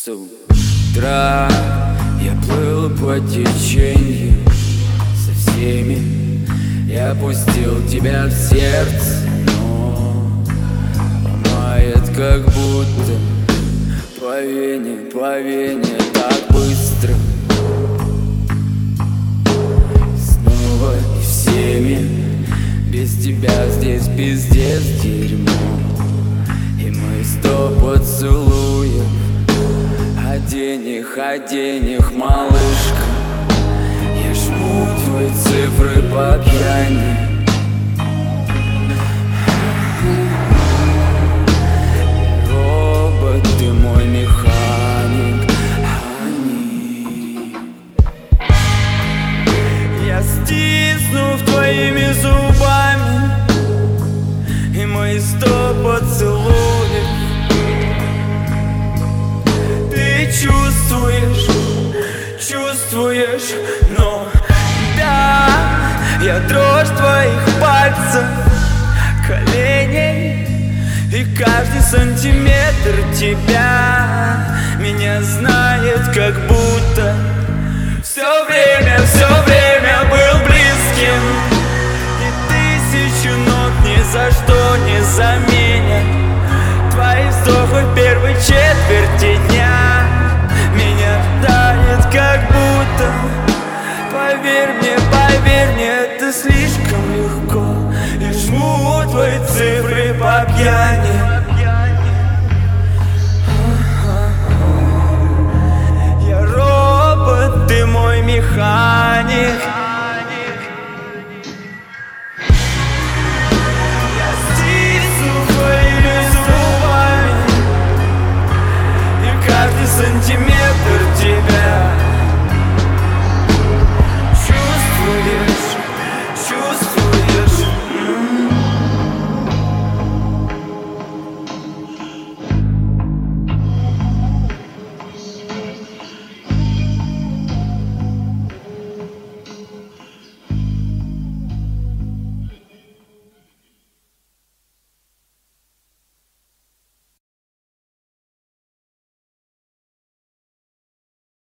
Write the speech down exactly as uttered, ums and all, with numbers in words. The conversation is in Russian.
С утра я плыл по течению со всеми, я пустил тебя в сердце, но ломает как будто по вене, по вене так быстро. Снова и всеми, без тебя здесь пиздец дерьмо. И мы сто поцелуев, а денег, а денег, малышка. Я жму твои цифры по пьяни. Робот, ты мой механик, они. Я стиснув твоими зубами, и мои сто поцелуев. Ты чувствуешь, чувствуешь, но да, я дрожь твоих пальцев, коленей, и каждый сантиметр тебя меня знает, как будто все время, все время был близким. Тысячу нот ни за что не заменят твои вздохи в первой четверти дня. Меня тает как будто. Поверь мне, поверь мне, это слишком легко. Я жму твои цифры по пьяни. Я робот, ты мой механик.